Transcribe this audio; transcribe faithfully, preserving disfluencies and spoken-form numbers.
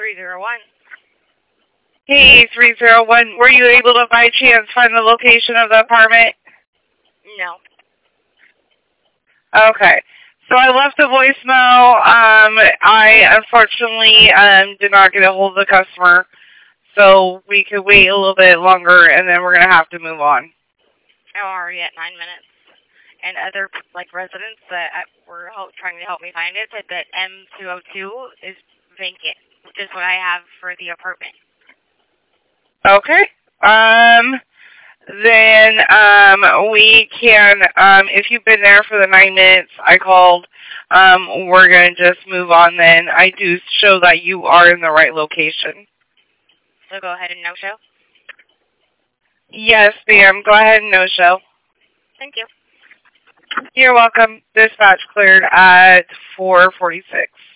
three zero one. Hey, three zero one, were you able to by chance find the location of the apartment? No. Okay. So I left a voicemail. Um, I unfortunately um, did not get a hold of the customer, so we could wait a little bit longer, and then we're going to have to move on. I'm already at nine minutes. And other, like, residents that were help, trying to help me find it said that M two oh two is vacant, which is what I have for the apartment. Okay. Um, then um, we can, um, if you've been there for the nine minutes I called, um, we're going to just move on then. I do show that you are in the right location. So go ahead and no-show? Yes, ma'am. Go ahead and no-show. Thank you. You're welcome. Dispatch cleared at four forty-six.